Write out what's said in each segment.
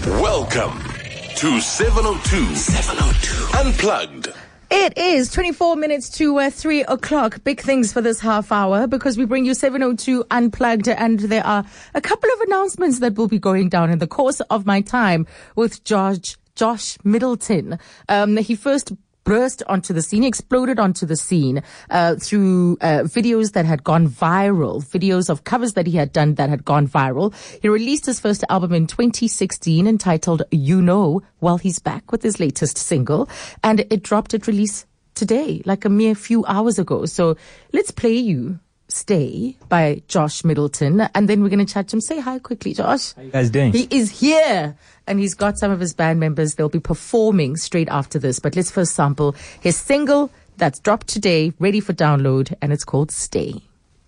Welcome to 702 Unplugged. It is 24 minutes to 3 o'clock. Big things for this half hour because we bring you 702 Unplugged, and there are a couple of announcements that will be going down in the course of my time with Josh Middleton. He first burst onto the scene, exploded onto the scene through videos that had gone viral, videos of covers that he had done that had gone viral. He released his first album in 2016 entitled You Know. Well, he's back with his latest single, and it released today, like a mere few hours ago. So let's play you Stay by Josh Middleton, and then we're going to chat to him. Say hi quickly, Josh. How you guys doing? He is here, and he's got some of his band members. They'll be performing straight after this, but let's first sample his single that's dropped today, ready for download, and it's called Stay.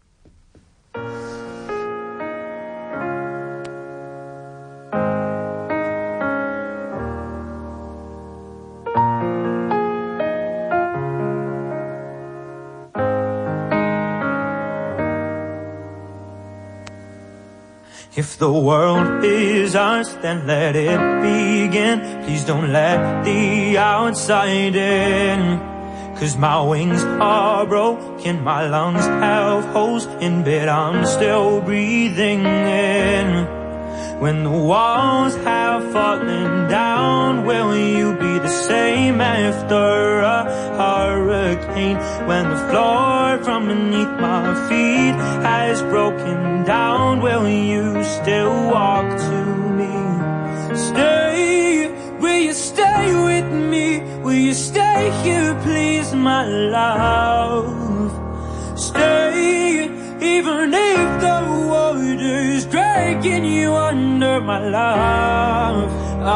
If the world is ours, then let it begin. Please don't let the outside in. 'Cause my wings are broken, my lungs have holes in, but I'm still breathing in. When the walls have fallen down, will you be the same after a hurricane? When the floor from beneath my feet has broken down, will you still walk to me? Stay, will you stay with me? Will you stay here, please, my love? Stay, even if the water's dragging you under, my love.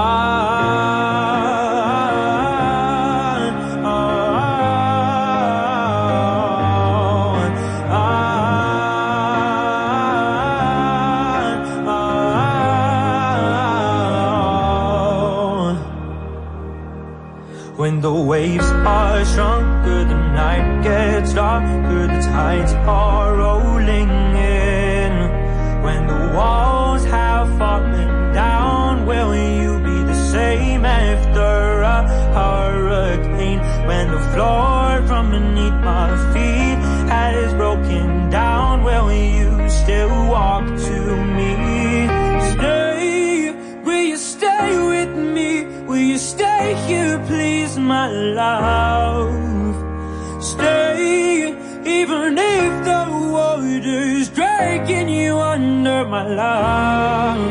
When the waves are stronger, the night gets darker, the tides are rolling in. When the walls have fallen down, will you be the same after a hurricane? When the floor from beneath my feet has broken down, will you still walk to me? Stay, will you stay with me? Will you stay here, please, my love? Stay, even if the water's dragging you under, my love.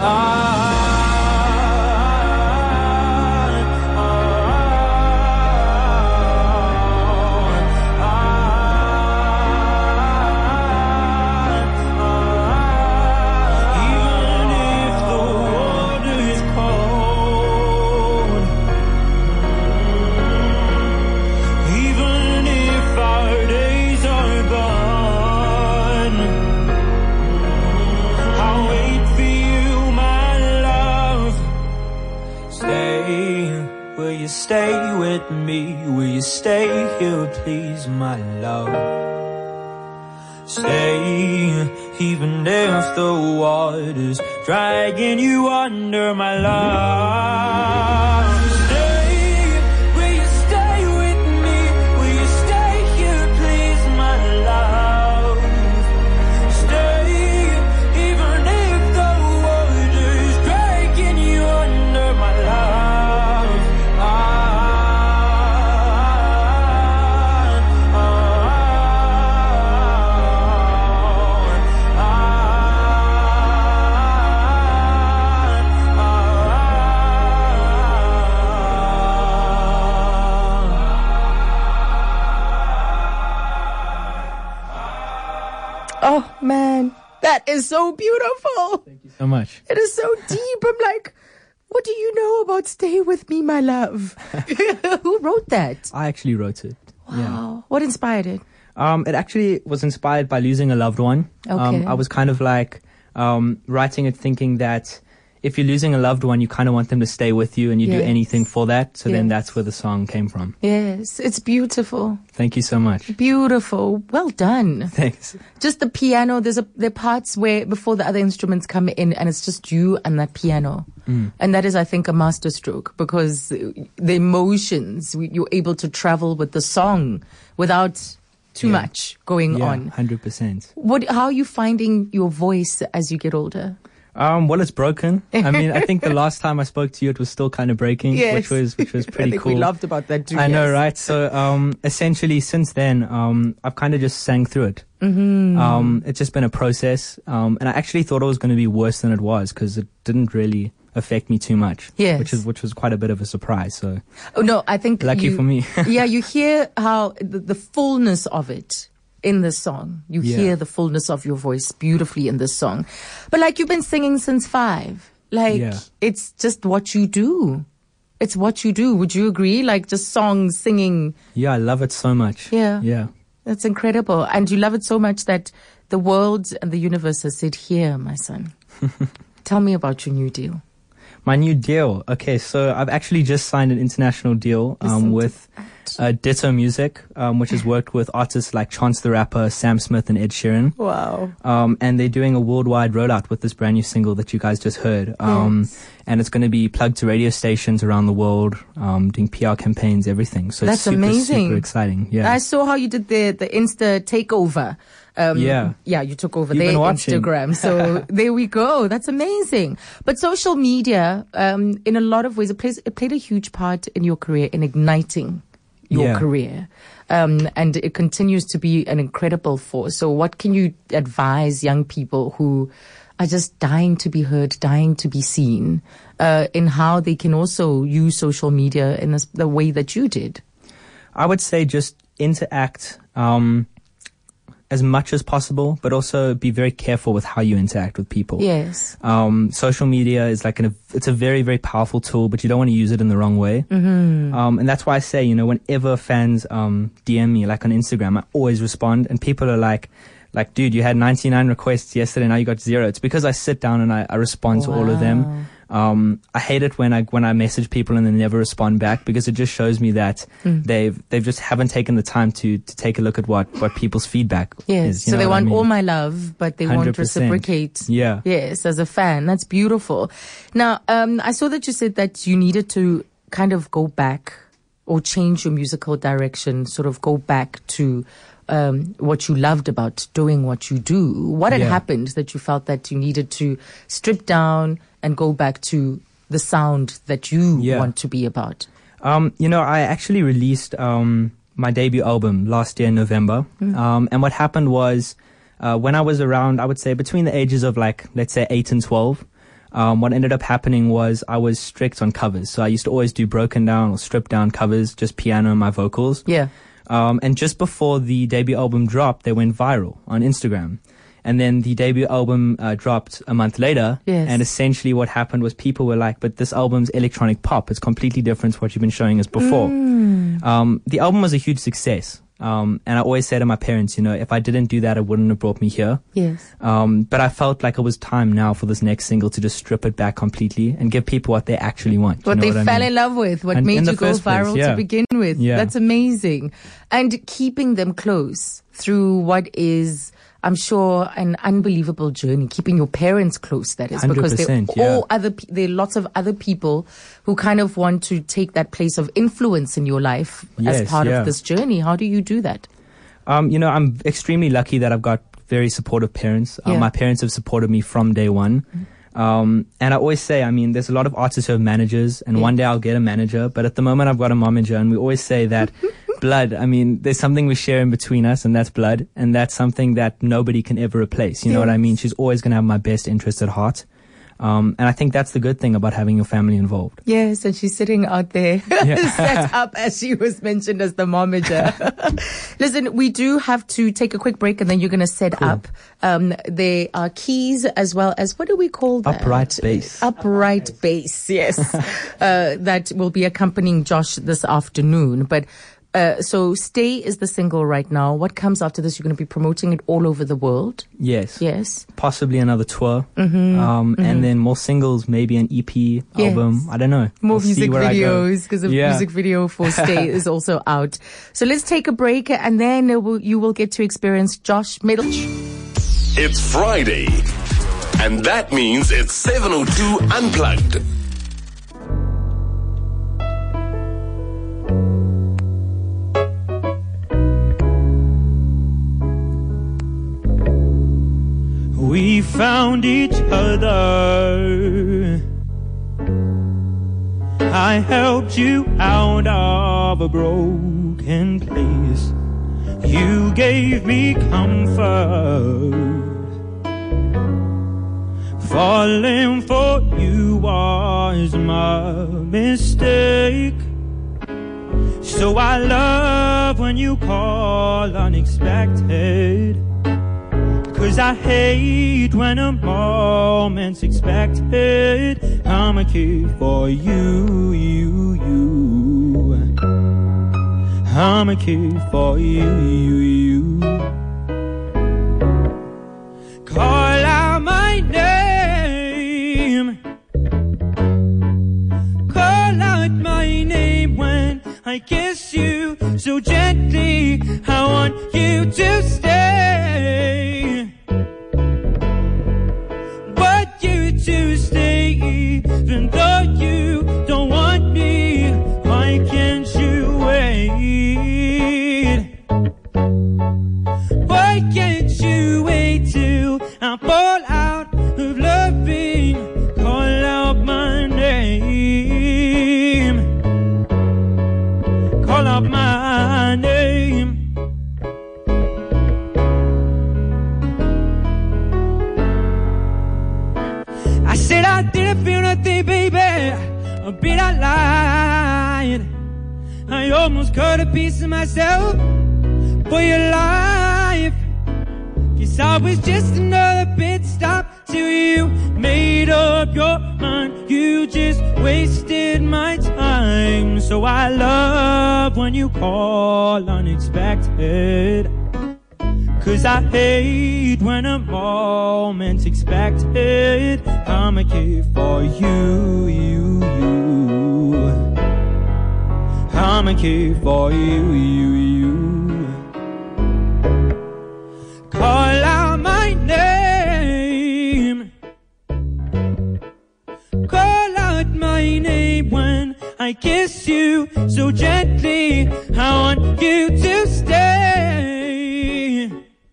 Even if the water's cold, even if our days are gone, I'll wait for you, my love. Stay, will you stay with me? Will you stay here, please, my love? Stay, even if the water's dragging you under, my love. Stay, will you stay with me? Will you stay here, please, my love? Stay, even if the water's dragging you under, my love. Oh, man, that is so beautiful. Thank you so much. It is so deep. I'm like, what do you know about Stay With Me, My Love? Who wrote that? I actually wrote it. Wow. What inspired it? It actually was inspired by losing a loved one. Okay. I was kind of like writing it thinking that if you're losing a loved one, you kind of want them to stay with you, and you do Yes. anything for that. So then Yes. that's where the song came from. Yes, it's beautiful. Thank you so much. Beautiful. Well done. Thanks. Just the piano. There are parts where before the other instruments come in, and it's just you and that piano. And that is, I think, a masterstroke, because the emotions, you're able to travel with the song without too much going Yeah, on. 100%. How are you finding your voice as you get older? Well, it's broken. I mean, I think the last time I spoke to you, it was still kind of breaking, Yes. which was pretty I think cool. we loved about that too. I know, yes. right? So, essentially, since then, I've kind of just sang through it. It's just been a process, and I actually thought it was going to be worse than it was, because it didn't really affect me too much. Yes. which was quite a bit of a surprise. So, Oh no, I think lucky for me. yeah, you hear how the fullness of it in this song. You Yeah. hear the fullness of your voice beautifully in this song. But like, you've been singing since 5. Like, Yeah. it's just what you do. It's what you do. Would you agree? Like, just songs, singing. Yeah, I love it so much. Yeah. Yeah. That's incredible. And you love it so much that the world and the universe has said, here, my son. Tell me about your new deal. My new deal. Okay, so I've actually just signed an international deal with Ditto Music, which has worked with artists like Chance the Rapper, Sam Smith, and Ed Sheeran. Wow. And they're doing a worldwide rollout with this brand new single that you guys just heard. And it's going to be plugged to radio stations around the world, doing PR campaigns, everything. So That's it's super, amazing. super exciting. Yeah. I saw how you did the Insta takeover. Yeah. Yeah, you took over You've their been watching. Instagram. So there we go. That's amazing. But social media, in a lot of ways, it played a huge part in your career, in igniting your Yeah. career. And it continues to be an incredible force. So what can you advise young people who are just dying to be heard, dying to be seen, in how they can also use social media in the way that you did? I would say just interact as much as possible, but also be very careful with how you interact with people. Yes. Social media is like it's a very, very powerful tool, but you don't want to use it in the wrong way. And that's why I say, whenever fans DM me, like on Instagram, I always respond, and people are like, dude, you had 99 requests yesterday, now you got 0. It's because I sit down and I respond to all of them. I hate it when I message people and they never respond back, because it just shows me that they've just haven't taken the time to take a look at what people's feedback Yes, is. so they want all my love, but they won't 100%. reciprocate. Yeah. Yes, as a fan. That's beautiful. Now, I saw that you said that you needed to kind of go back or change your musical direction, sort of go back to what you loved about doing what you do. What had Yeah. happened that you felt that you needed to strip down and go back to the sound that you Yeah. want to be about? I actually released my debut album last year in November. And what happened was, when I was around, I would say between the ages of let's say 8 and 12, what ended up happening was I was strict on covers. So I used to always do broken down or stripped down covers, just piano and my vocals. Yeah. And just before the debut album dropped, they went viral on Instagram. And then the debut album dropped a month later. Yes. And essentially what happened was people were like, but this album's electronic pop. It's completely different to what you've been showing us before. The album was a huge success. And I always say to my parents, if I didn't do that, it wouldn't have brought me here. Yes. But I felt like it was time now for this next single to just strip it back completely and give people what they actually want. What they fell in love with, what And made in you the go first place, viral yeah. to begin with. Yeah. That's amazing. And keeping them close through what is, I'm sure, an unbelievable journey. Keeping your parents close, that is, because 100%, there are lots of other people who kind of want to take that place of influence in your life as Yes, part yeah. of this journey. How do you do that? I'm extremely lucky that I've got very supportive parents. Yeah. My parents have supported me from day one. And I always say, there's a lot of artists who have managers, and one day I'll get a manager. But at the moment, I've got a momager, and we always say that blood, there's something we share in between us, and that's blood. And that's something that nobody can ever replace. You know what I mean? She's always going to have my best interest at heart. And I think that's the good thing about having your family involved. Yes, and she's sitting out there set up as she was mentioned as the momager. Listen, we do have to take a quick break and then you're going to set up. There are keys as well as, what do we call that? Upright bass. Upright bass, yes. That will be accompanying Josh this afternoon. But So Stay is the single right now. What comes after this? You're going to be promoting it all over the world? Yes. Yes. Possibly another tour. And then more singles, maybe an EP album. I don't know. More We'll music see where I go. videos, because the music video for Stay is also out. So let's take a break, and then you will get to experience Josh Middleditch. It's Friday, and that means it's 702 Unplugged. We found each other. I helped you out of a broken place. You gave me comfort. Falling for you was my mistake. So I love when you call unexpected. 'Cause I hate when a moment's expected. I'm a kid for you, you. I'm a kid for you. Call out my name. Call out my name when I kiss you so gently. I want you to stay. But you to stay even though you don't want me. Why can't you wait? Why can't you wait till I fall out of loving? Call out my name. Call out my name. I said I didn't feel nothing, baby. A bit I lied. I almost cut a piece of myself for your life. Guess I was just another pit stop till you made up your mind. You just wasted my time. So I love when you call unexpected. 'Cause I hate when a moment's expected. I'm a kid for you, you. I'm a kid for you. Call out my name. Call out my name when I kiss you so gently. I want you to stay.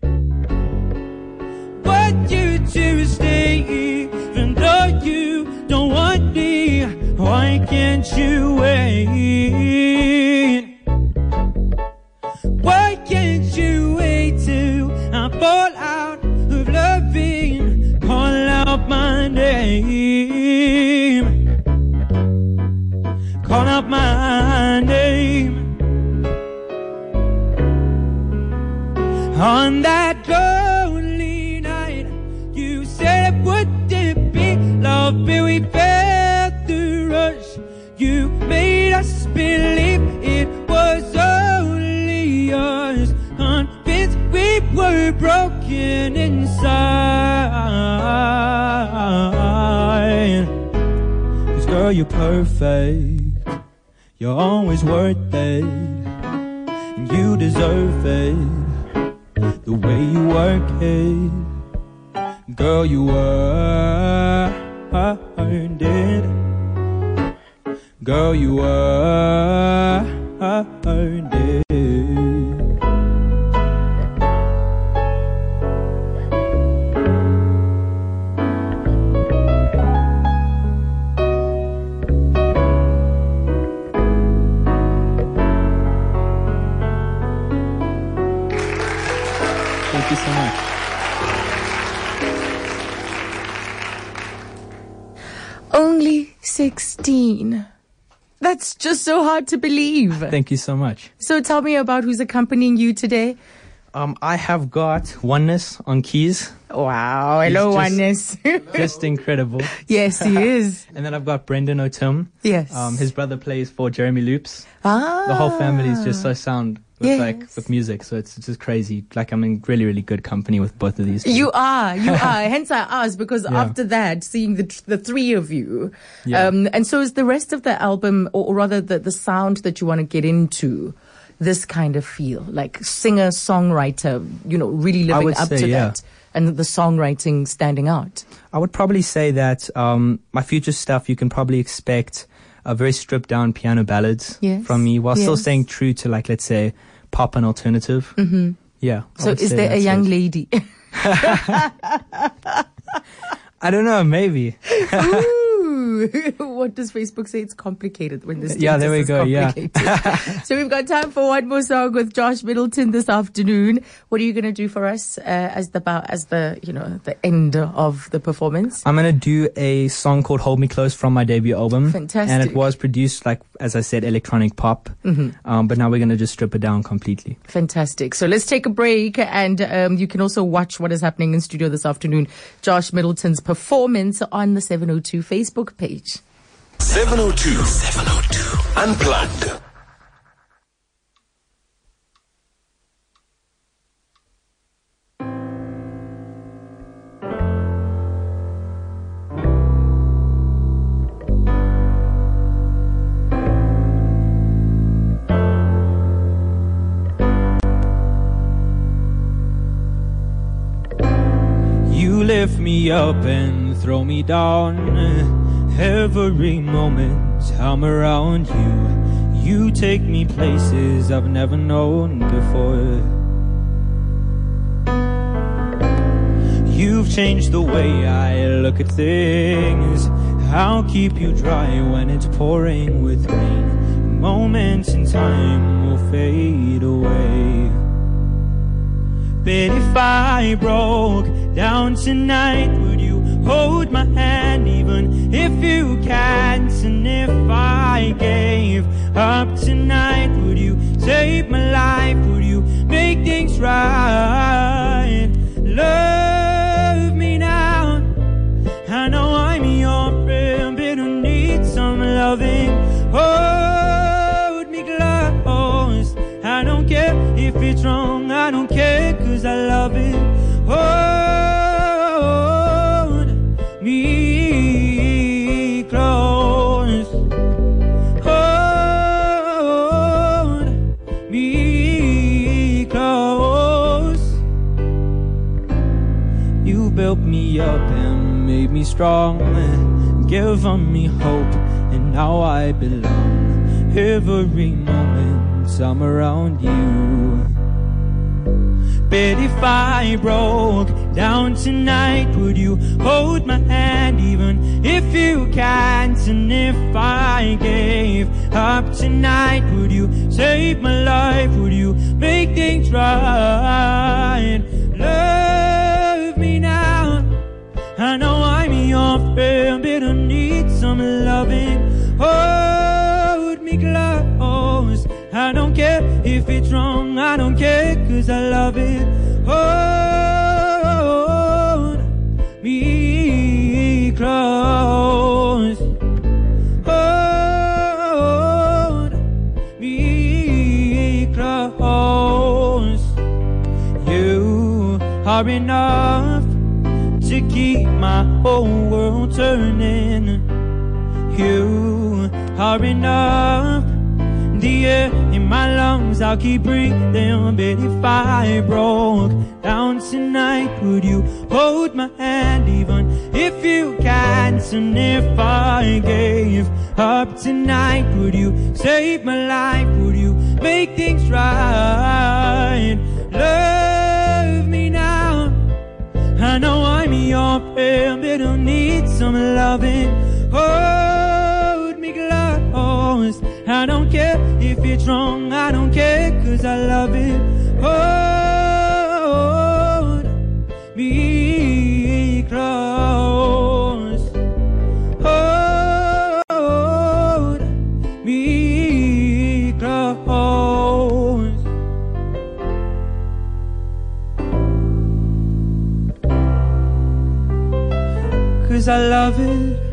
But you to stay even though you don't want me. Why can't you wait? Why can't you wait till I fall out of loving? Call out my name. Call out my name. On that lonely night, you said it wouldn't be love, but we felt the rush. You made us believe it was only us, convinced we were broken inside. 'Cause girl, you're perfect. You're always worth it, and you deserve it. The way you work it, girl, you earned it. Girl, you earned it. Thank you so much. Only 16. That's just so hard to believe. Thank you so much. So tell me about who's accompanying you today. I have got Oneness on keys. Wow. Hello, Oneness. Just incredible. Yes, he is. And then I've got Brendan O'Tim. Yes. His brother plays for Jeremy Loops. Ah. The whole family is just so sound with Yes. with music. So it's just crazy. Like I'm in really, really good company with both of these people. You are. Hence I asked, because after that, seeing the three of you, and so is the rest of the album, or rather the sound that you want to get into, this kind of feel, like singer, songwriter, really living up to that, and the songwriting standing out. I would probably say that my future stuff, you can probably expect a very stripped down piano ballads from me, while still staying true to, like, let's say, pop and alternative. Mm-hmm. Yeah. So is there a young lady? I don't know, maybe. Ooh, what does Facebook say? It's complicated when this. Yeah, there we go. Yeah. So we've got time for one more song with Josh Middleton this afternoon. What are you going to do for us as the end of the performance? I'm going to do a song called "Hold Me Close" from my debut album. Fantastic. And it was produced, like, as I said, electronic pop. Mm-hmm. But now we're going to just strip it down completely. Fantastic. So let's take a break, and you can also watch what is happening in studio this afternoon. Josh Middleton's performance on the 702 Facebook page. 702 Unplugged. You lift me up and throw me down. Every moment I'm around you, you take me places I've never known before. You've changed the way I look at things. I'll keep you dry when it's pouring with rain. Moments in time will fade away. But if I broke down tonight, would you hold my hand even if you can't? And if I gave up tonight, would you save my life? Would you make things right? Love me now. I know I'm your friend, but I need some loving. Hold me close. I don't care if it's wrong, I don't care, 'cause I love it. Hold me close. Hold me close. You built me up and made me strong, given me hope, and now I belong. Every moment I'm around you. But if I broke down tonight, would you hold my hand even if you can't? And if I gave up tonight, would you save my life? Would you make things right? Love me now. I know I'm your friend, but I need some loving. Hold me close. I don't care if it's wrong, I don't care, 'cause I love it. Hold me close. Hold me close. You are enough to keep my whole world turning. You are enough. The air in my lungs, I'll keep breathing. But if I broke down tonight, would you hold my hand even if you can't? And if I gave up tonight, would you save my life? Would you make things right? Love me now. I know I'm your friend, but I need some loving. Hold me close. I don't care if it's wrong, I don't care, 'cause I love it. Hold me close. Hold me close. 'cause I love it.